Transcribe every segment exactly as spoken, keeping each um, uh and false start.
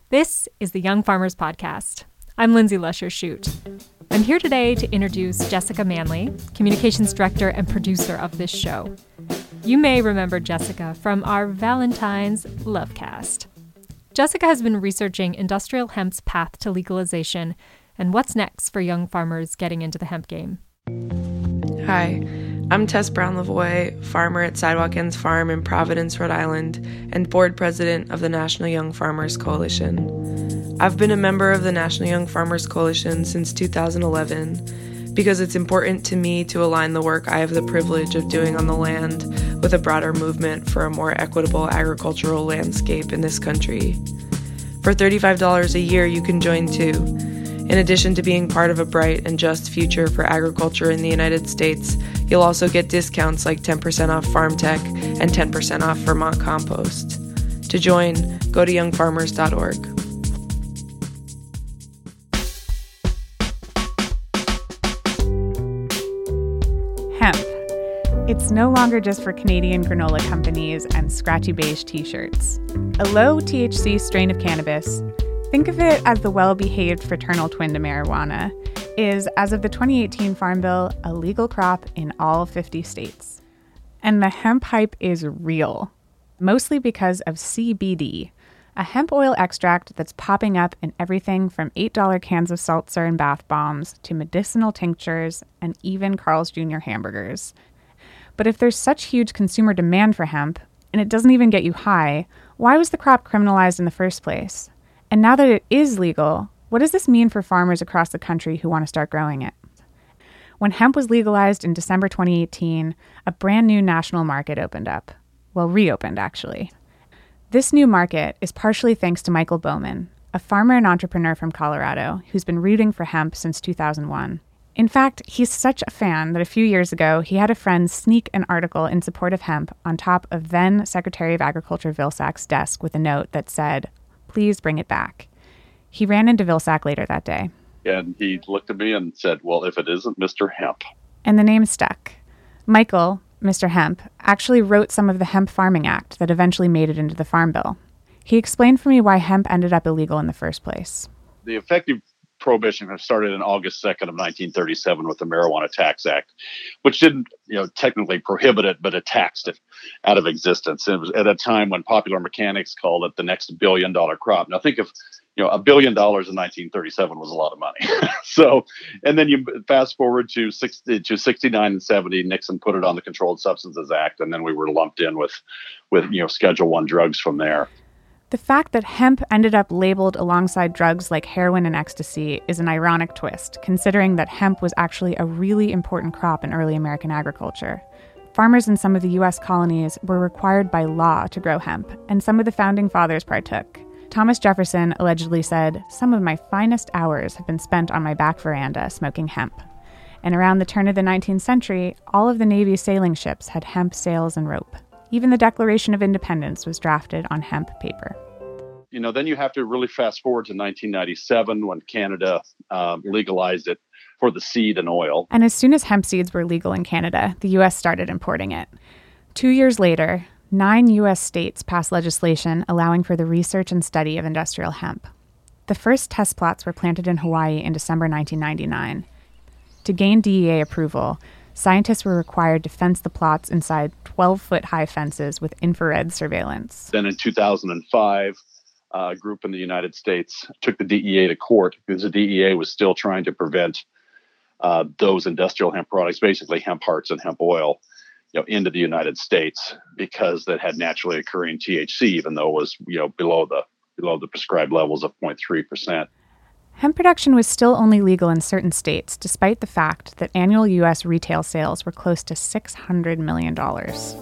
This is the Young Farmers Podcast. I'm Lindsay Lusher-Shute. I'm here today to introduce Jessica Manley, Communications Director and producer of this show. You may remember Jessica from our Valentine's Lovecast. Jessica has been researching industrial hemp's path to legalization and what's next for young farmers getting into the hemp game. Hi, I'm Tess Brown-Lavoie, farmer at Sidewalk Ends Farm in Providence, Rhode Island, and board president of the National Young Farmers Coalition. I've been a member of the National Young Farmers Coalition since two thousand eleven because it's important to me to align the work I have the privilege of doing on the land with a broader movement for a more equitable agricultural landscape in this country. For thirty-five dollars a year, you can join too. In addition to being part of a bright and just future for agriculture in the United States, you'll also get discounts like ten percent off Farm Tech and ten percent off Vermont Compost. To join, go to young farmers dot org. Hemp. It's no longer just for Canadian granola companies and scratchy beige t-shirts. A low T H C strain of cannabis, think of it as the well-behaved fraternal twin to marijuana, is, as of the twenty eighteen Farm Bill, a legal crop in all fifty states. And the hemp hype is real, mostly because of C B D, a hemp oil extract that's popping up in everything from eight dollar cans of seltzer and bath bombs to medicinal tinctures and even Carl's Junior hamburgers. But if there's such huge consumer demand for hemp, and it doesn't even get you high, why was the crop criminalized in the first place? And now that it is legal, what does this mean for farmers across the country who want to start growing it? When hemp was legalized in December twenty eighteen, a brand new national market opened up. Well, reopened, actually. This new market is partially thanks to Michael Bowman, a farmer and entrepreneur from Colorado who's been rooting for hemp since two thousand one. In fact, he's such a fan that a few years ago, he had a friend sneak an article in support of hemp on top of then Secretary of Agriculture Vilsack's desk with a note that said, "Please bring it back." He ran into Vilsack later that day. And he looked at me and said, "Well, if it isn't Mister Hemp." And the name stuck. Michael, Mister Hemp, actually wrote some of the Hemp Farming Act that eventually made it into the Farm Bill. He explained for me why hemp ended up illegal in the first place. The effective prohibition started in August second of nineteen thirty-seven with the Marijuana Tax Act, which didn't, you know, technically prohibit it, but it taxed it out of existence. And it was at a time when popular mechanics called it the next billion dollar crop. Now think of, you know, a billion dollars in nineteen thirty-seven was a lot of money. So, and then you fast forward to sixty, to sixty-nine and seventy, Nixon put it on the Controlled Substances Act, and then we were lumped in with, with, you know, Schedule One drugs from there. The fact that hemp ended up labeled alongside drugs like heroin and ecstasy is an ironic twist, considering that hemp was actually a really important crop in early American agriculture. Farmers in some of the U S colonies were required by law to grow hemp, and some of the founding fathers partook. Thomas Jefferson allegedly said, "Some of my finest hours have been spent on my back veranda smoking hemp." And around the turn of the nineteenth century, all of the Navy's sailing ships had hemp sails and rope. Even the Declaration of Independence was drafted on hemp paper. You know, then you have to really fast forward to nineteen ninety-seven when Canada um, legalized it for the seed and oil. And as soon as hemp seeds were legal in Canada, the U S started importing it. Two years later, nine U S states passed legislation allowing for the research and study of industrial hemp. The first test plots were planted in Hawaii in December nineteen ninety-nine. To gain D E A approval, scientists were required to fence the plots inside twelve-foot-high fences with infrared surveillance. Then in two thousand five, a group in the United States took the D E A to court because the D E A was still trying to prevent uh, those industrial hemp products, basically hemp hearts and hemp oil, you know, into the United States because that had naturally occurring T H C, even though it was, you know, below the below the prescribed levels of zero point three percent. Hemp production was still only legal in certain states, despite the fact that annual U S retail sales were close to six hundred million dollars.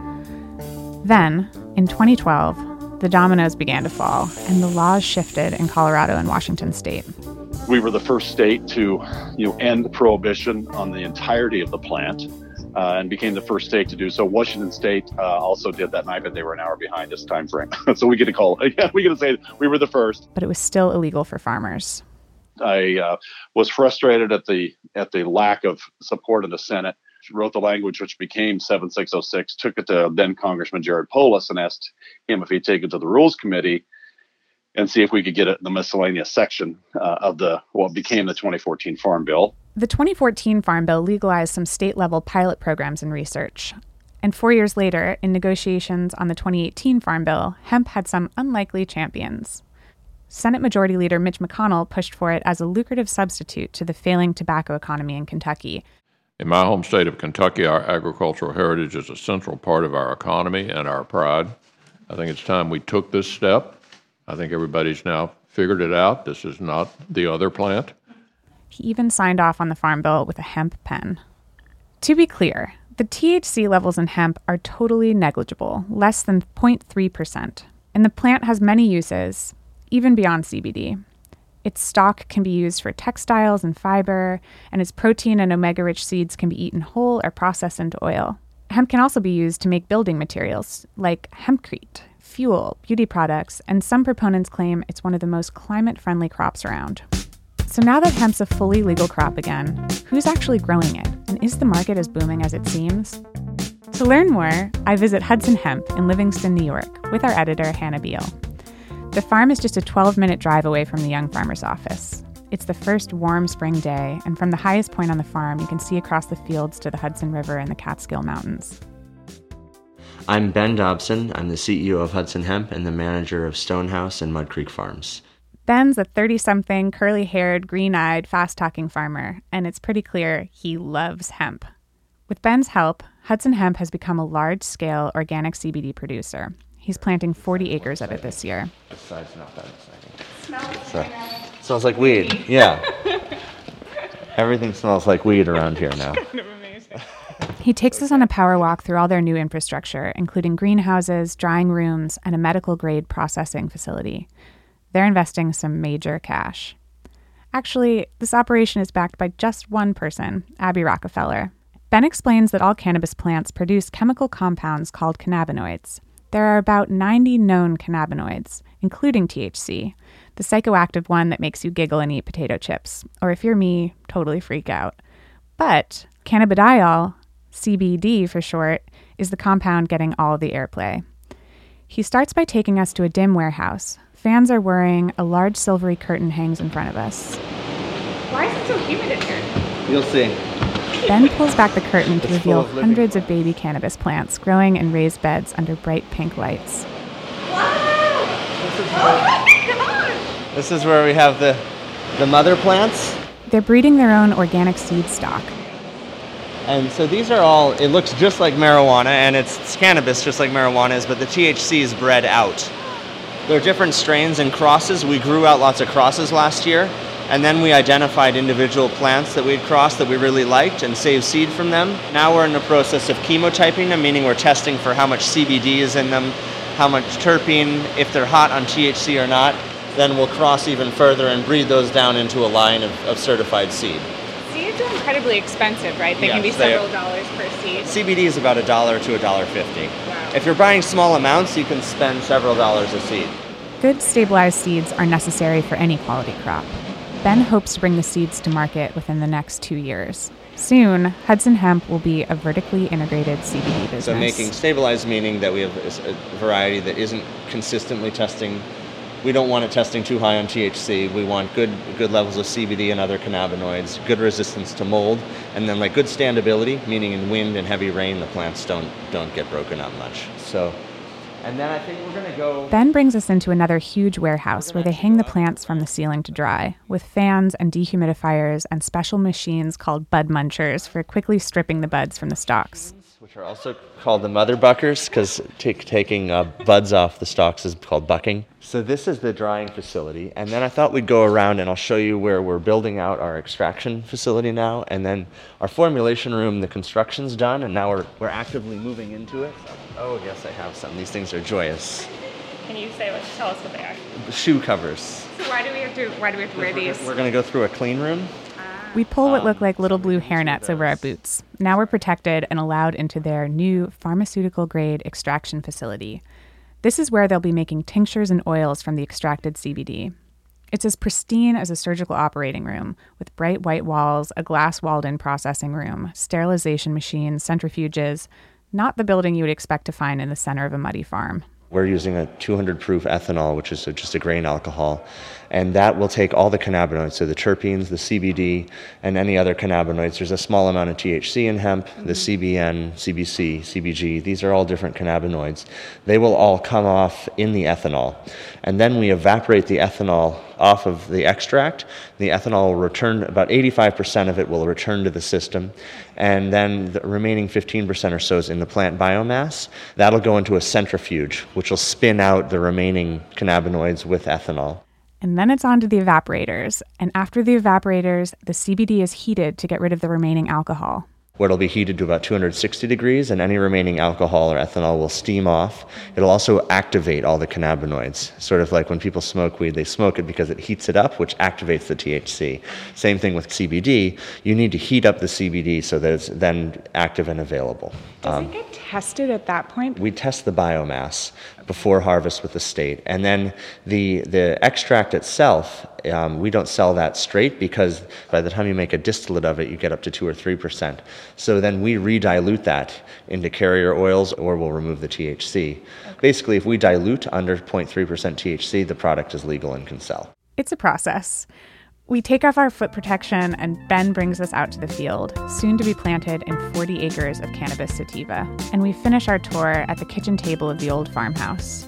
Then, in twenty twelve, the dominoes began to fall, and the laws shifted in Colorado and Washington state. We were the first state to, you know, end prohibition on the entirety of the plant, uh, and became the first state to do so. Washington State uh, also did that night, but they were an hour behind this time frame. So we get to call, yeah, we get to say we were the first. But it was still illegal for farmers. I uh, was frustrated at the at the lack of support in the Senate. Wrote the language which became seventy-six oh six, took it to then Congressman Jared Polis and asked him if he'd take it to the Rules Committee. and see if we could get it in the miscellaneous section uh, of the what became the twenty fourteen Farm Bill. The twenty fourteen Farm Bill legalized some state-level pilot programs in research. And four years later, in negotiations on the twenty eighteen Farm Bill, hemp had some unlikely champions. Senate Majority Leader Mitch McConnell pushed for it as a lucrative substitute to the failing tobacco economy in Kentucky. In my home state of Kentucky, our agricultural heritage is a central part of our economy and our pride. I think it's time we took this step. I think everybody's now figured it out. This is not the other plant. He even signed off on the Farm Bill with a hemp pen. To be clear, the T H C levels in hemp are totally negligible, less than zero point three percent. And the plant has many uses, even beyond C B D. Its stalk can be used for textiles and fiber, and its protein and omega-rich seeds can be eaten whole or processed into oil. Hemp can also be used to make building materials, like hempcrete, fuel, beauty products, and some proponents claim it's one of the most climate-friendly crops around. So now that hemp's a fully legal crop again, who's actually growing it? And is the market as booming as it seems? To learn more, I visit Hudson Hemp in Livingston, New York, with our editor, Hannah Beal. The farm is just a twelve-minute drive away from the Young Farmer's office. It's the first warm spring day, and from the highest point on the farm, you can see across the fields to the Hudson River and the Catskill Mountains. I'm Ben Dobson. I'm the C E O of Hudson Hemp and the manager of Stonehouse and Mud Creek Farms. Ben's a thirty-something, curly-haired, green-eyed, fast-talking farmer, and it's pretty clear he loves hemp. With Ben's help, Hudson Hemp has become a large-scale organic C B D producer. He's planting forty acres of it this year. This side's not that exciting. Smells so, smells like weed. Yeah. Everything smells like weed around here now. Kind of amazing. He takes us on a power walk through all their new infrastructure, including greenhouses, drying rooms, and a medical-grade processing facility. They're investing some major cash. Actually, this operation is backed by just one person, Abby Rockefeller. Ben explains that all cannabis plants produce chemical compounds called cannabinoids. There are about ninety known cannabinoids, including T H C, the psychoactive one that makes you giggle and eat potato chips, or if you're me, totally freak out. But cannabidiol, C B D for short, is the compound getting all the airplay. He starts by taking us to a dim warehouse. Fans are whirring, a large silvery curtain hangs in front of us. Why is it so humid in here? You'll see. Ben pulls back the curtain to reveal hundreds of baby cannabis plants growing in raised beds under bright pink lights. Wow! This is where, oh my God! This is where we have the, the mother plants. They're breeding their own organic seed stock. And so these are all, it looks just like marijuana, and it's, it's cannabis just like marijuana is, but the T H C is bred out. There are different strains and crosses. We grew out lots of crosses last year. And then we identified individual plants that we'd crossed that we really liked and saved seed from them. Now we're in the process of chemotyping them, meaning we're testing for how much C B D is in them, how much terpene, if they're hot on T H C or not. Then we'll cross even further and breed those down into a line of, of certified seed. Seeds are incredibly expensive, right? They yes, can be they several are. dollars per seed. C B D is about a dollar to a dollar fifty. Wow. If you're buying small amounts, you can spend several dollars a seed. Good stabilized seeds are necessary for any quality crop. Ben hopes to bring the seeds to market within the next two years. Soon, Hudson Hemp will be a vertically integrated C B D business. So making stabilized meaning that we have a variety that isn't consistently testing. We don't want it testing too high on T H C. We want good good levels of C B D and other cannabinoids, good resistance to mold, and then like good standability, meaning in wind and heavy rain, the plants don't don't get broken up much. So. And then I think we're going to go... Ben brings us into another huge warehouse where they hang the plants from the ceiling to dry, with fans and dehumidifiers and special machines called bud munchers for quickly stripping the buds from the stalks. Which are also called the mother buckers, because t- taking uh, buds off the stalks is called bucking. So this is the drying facility, and then I thought we'd go around and I'll show you where we're building out our extraction facility now, and then our formulation room, the construction's done, and now we're we're actively moving into it. Oh, yes, I have some. These things are joyous. Can you say what? Tell us what they are. Shoe covers. So why do we have to? Why do we have to wear these? We're going to go through a clean room. We pull what look like little blue hairnets over our boots. Now we're protected and allowed into their new pharmaceutical-grade extraction facility. This is where they'll be making tinctures and oils from the extracted C B D. It's as pristine as a surgical operating room, with bright white walls, a glass-walled-in processing room, sterilization machines, centrifuges, not the building you would expect to find in the center of a muddy farm. We're using a two hundred proof ethanol, which is just a grain alcohol, and that will take all the cannabinoids, so the terpenes, the C B D, and any other cannabinoids. There's a small amount of T H C in hemp, the C B N, C B C, C B G. These are all different cannabinoids. They will all come off in the ethanol, and then we evaporate the ethanol off of the extract. The ethanol will return, about eighty-five percent of it will return to the system, and then the remaining fifteen percent or so is in the plant biomass. That'll go into a centrifuge, which will spin out the remaining cannabinoids with ethanol. And then it's on to the evaporators. And after the evaporators, the C B D is heated to get rid of the remaining alcohol. Where it'll be heated to about two hundred sixty degrees, and any remaining alcohol or ethanol will steam off. It'll also activate all the cannabinoids. Sort of like when people smoke weed, they smoke it because it heats it up, which activates the T H C. Same thing with C B D. You need to heat up the C B D so that it's then active and available. Does Um, it get tested at that point? We test the biomass before harvest with the state. And then the the extract itself, um, we don't sell that straight because by the time you make a distillate of it, you get up to two or three percent. So then we re-dilute that into carrier oils, or we'll remove the T H C. Okay. Basically, if we dilute under zero point three percent T H C, the product is legal and can sell. It's a process. We take off our foot protection, and Ben brings us out to the field, soon to be planted in forty acres of cannabis sativa, and we finish our tour at the kitchen table of the old farmhouse.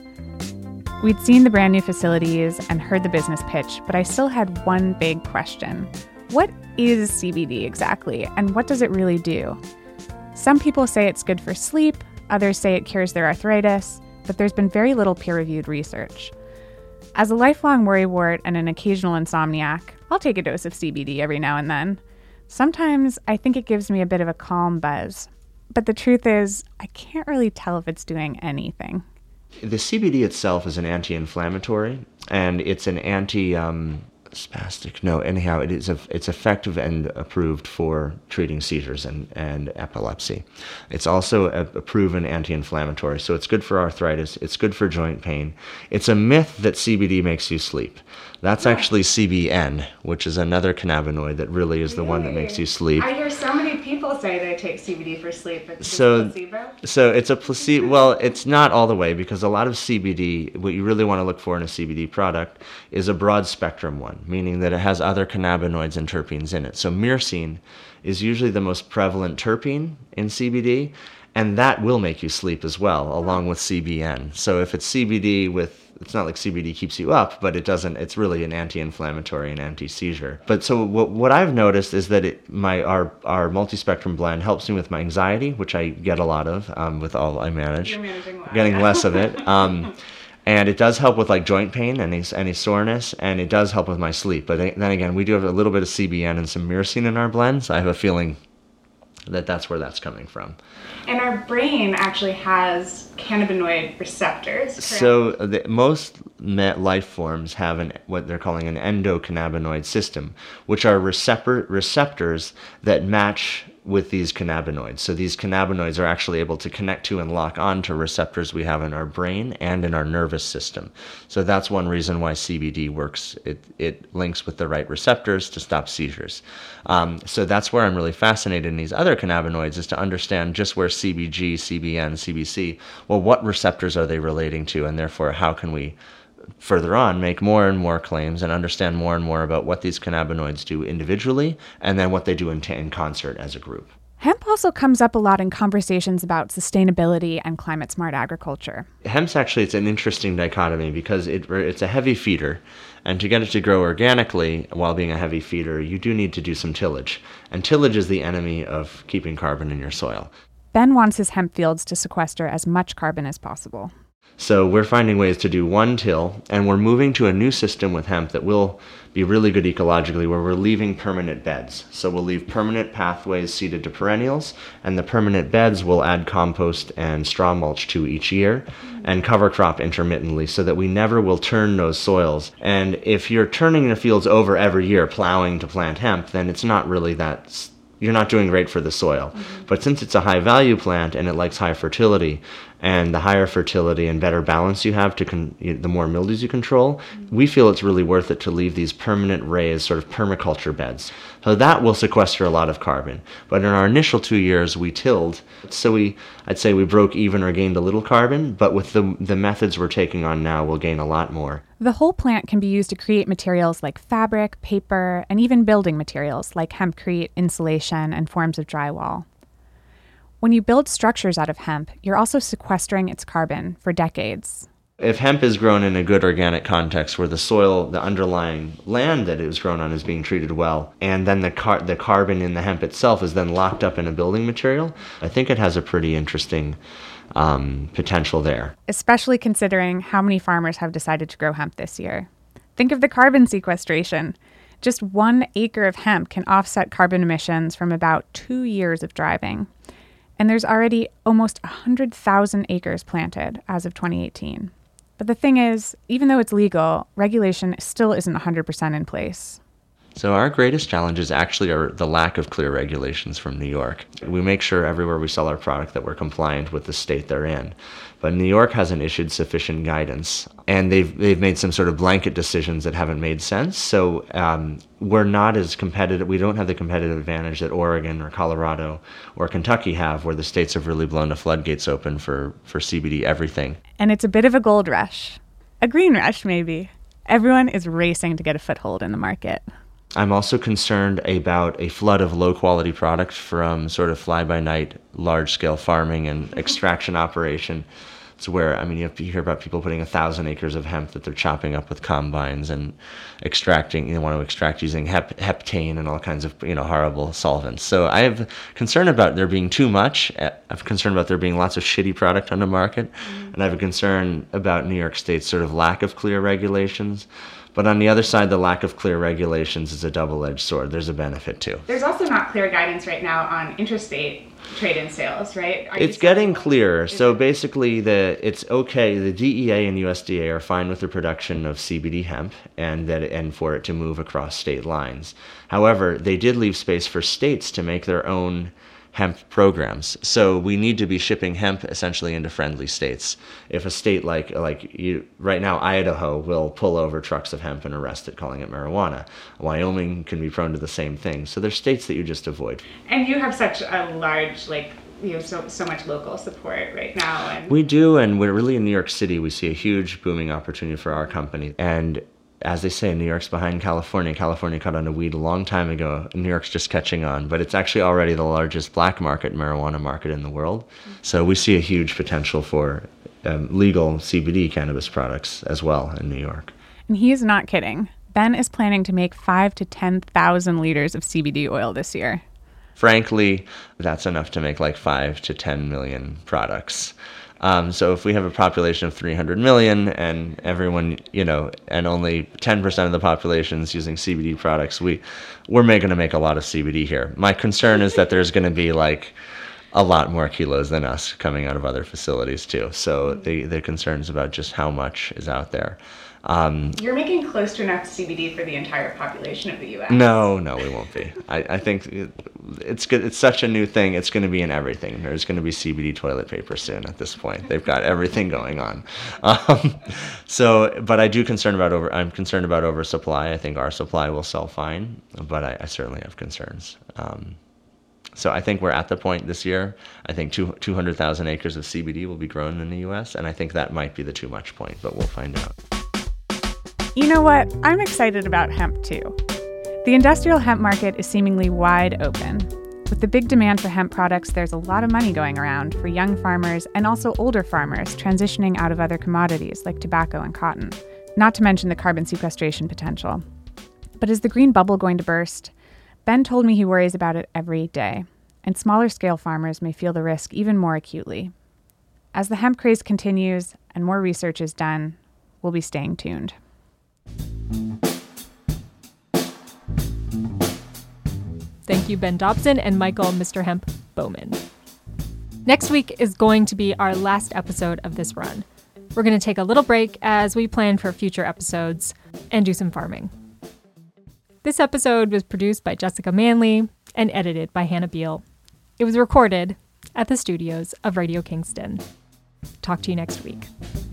We'd seen the brand new facilities and heard the business pitch, but I still had one big question. What is C B D exactly, and what does it really do? Some people say it's good for sleep, others say it cures their arthritis, but there's been very little peer-reviewed research. As a lifelong worrywart and an occasional insomniac, I'll take a dose of C B D every now and then. Sometimes I think it gives me a bit of a calm buzz. But the truth is, I can't really tell if it's doing anything. The C B D itself is an anti-inflammatory, and it's an anti... Um, spastic. No, anyhow, it is a, it's effective and approved for treating seizures and, and epilepsy. It's also a, a proven anti-inflammatory, so it's good for arthritis. It's good for joint pain. It's a myth that C B D makes you sleep. That's actually C B N, which is another cannabinoid that really is the really? one that makes you sleep. I hear so many people say they take C B D for sleep. It's so, placebo? So it's a placebo. Well, it's not all the way, because a lot of C B D, what you really want to look for in a C B D product is a broad spectrum one, meaning that it has other cannabinoids and terpenes in it. So myrcene is usually the most prevalent terpene in C B D, and that will make you sleep as well, along with C B N. So if it's C B D with, it's not like C B D keeps you up, but it doesn't, it's really an anti-inflammatory and anti-seizure. But so what, what I've noticed is that it, my our, our multi-spectrum blend helps me with my anxiety, which I get a lot of um, with all I manage. You're managing well, Getting yeah. less of it. Um, And it does help with like joint pain, any, any soreness, and it does help with my sleep. But then again, we do have a little bit of C B N and some myrcene in our blend, so I have a feeling that that's where that's coming from. And our brain actually has cannabinoid receptors. Correct? So the, most life forms have an, what they're calling an endocannabinoid system, which are receptor, receptors that match with these cannabinoids. So these cannabinoids are actually able to connect to and lock on to receptors we have in our brain and in our nervous system. So that's one reason why C B D works. It it links with the right receptors to stop seizures. Um, so that's where I'm really fascinated in these other cannabinoids, is to understand just where C B G, C B N, C B C, well, what receptors are they relating to, and therefore how can we further on make more and more claims and understand more and more about what these cannabinoids do individually and then what they do in, t- in concert as a group. Hemp also comes up a lot in conversations about sustainability and climate-smart agriculture. Hemp's actually, it's an interesting dichotomy because it, it's a heavy feeder, and to get it to grow organically while being a heavy feeder, you do need to do some tillage. And tillage is the enemy of keeping carbon in your soil. Ben wants his hemp fields to sequester as much carbon as possible. So we're finding ways to do one till, and we're moving to a new system with hemp that will be really good ecologically, where we're leaving permanent beds. So we'll leave permanent pathways seeded to perennials, and the permanent beds will add compost and straw mulch to each year and cover crop intermittently, so that we never will turn those soils. And if you're turning the fields over every year, plowing to plant hemp, then it's not really that... you're not doing great for the soil. Mm-hmm. But since it's a high value plant and it likes high fertility, and the higher fertility and better balance you have, to con- the more mildews you control, we feel it's really worth it to leave these permanent raised sort of permaculture beds. So that will sequester a lot of carbon. But in our initial two years, we tilled, so we, I'd say we broke even or gained a little carbon, but with the, the methods we're taking on now, we'll gain a lot more. The whole plant can be used to create materials like fabric, paper, and even building materials like hempcrete, insulation, and forms of drywall. When you build structures out of hemp, you're also sequestering its carbon for decades. If hemp is grown in a good organic context where the soil, the underlying land that it was grown on is being treated well, and then the car- the carbon in the hemp itself is then locked up in a building material, I think it has a pretty interesting um, potential there. Especially considering how many farmers have decided to grow hemp this year. Think of the carbon sequestration. Just one acre of hemp can offset carbon emissions from about two years of driving. And there's already almost one hundred thousand acres planted as of twenty eighteen. But the thing is, even though it's legal, regulation still isn't one hundred percent in place. So our greatest challenges actually are the lack of clear regulations from New York. We make sure everywhere we sell our product that we're compliant with the state they're in. But New York hasn't issued sufficient guidance, and they've they've made some sort of blanket decisions that haven't made sense. So um, we're not as competitive. We don't have the competitive advantage that Oregon or Colorado or Kentucky have, where the states have really blown the floodgates open for, for C B D everything. And it's a bit of a gold rush. A green rush, maybe. Everyone is racing to get a foothold in the market. I'm also concerned about a flood of low-quality product from sort of fly-by-night, large-scale farming and extraction operation. It's where, I mean, you, have, you hear about people putting a thousand acres of hemp that they're chopping up with combines and extracting, you know, want to extract using hep, heptane and all kinds of, you know, horrible solvents. So I have concern about there being too much. I have concern about there being lots of shitty product on the market. Mm-hmm. And I have a concern about New York State's sort of lack of clear regulations. But on the other side, the lack of clear regulations is a double-edged sword. There's a benefit too. There's also not clear guidance right now on interstate trade and sales, right? Are it's getting clearer. So basically, the it's okay. The D E A and U S D A are fine with the production of C B D hemp and that and for it to move across state lines. However, they did leave space for states to make their own hemp programs. So we need to be shipping hemp essentially into friendly states. If a state like like you right now, Idaho will pull over trucks of hemp and arrest it, calling it marijuana. Wyoming can be prone to the same thing. So there's states that you just avoid. And you have such a large, like, you have so so much local support right now. And we do, and we're really in New York City. We see a huge booming opportunity for our company. And as they say, New York's behind California. California caught on to weed a long time ago. New York's just catching on, but it's actually already the largest black market marijuana market in the world. So we see a huge potential for um, legal C B D cannabis products as well in New York. And he is not kidding. Ben is planning to make five to ten thousand liters of C B D oil this year. Frankly, that's enough to make like five to ten million products. Um, so if we have a population of three hundred million and everyone, you know, and only ten percent of the population is using C B D products, we, we're going to make a lot of C B D here. My concern is that there's going to be like a lot more kilos than us coming out of other facilities too. So the, the concerns about just how much is out there. Um, You're making close to enough C B D for the entire population of the U S. No, no, we won't be. I, I think it, it's good. It's such a new thing. It's going to be in everything. There's going to be C B D toilet paper soon. At this point, they've got everything going on. Um, so, but I do concern about over. I'm concerned about oversupply. I think our supply will sell fine, but I, I certainly have concerns. Um, so I think we're at the point this year. I think two two hundred thousand acres of C B D will be grown in the U S, and I think that might be the too much point, but we'll find out. You know what? I'm excited about hemp too. The industrial hemp market is seemingly wide open. With the big demand for hemp products, there's a lot of money going around for young farmers and also older farmers transitioning out of other commodities like tobacco and cotton, not to mention the carbon sequestration potential. But is the green bubble going to burst? Ben told me he worries about it every day, and smaller scale farmers may feel the risk even more acutely. As the hemp craze continues and more research is done, we'll be staying tuned. Thank you, Ben Dobson and Michael Mister Hemp Bowman. Next week is going to be our last episode of this run. We're going to take a little break as we plan for future episodes and do some farming. This episode was produced by Jessica Manley and edited by Hannah Beal. It was recorded at the studios of Radio Kingston. Talk to you next week.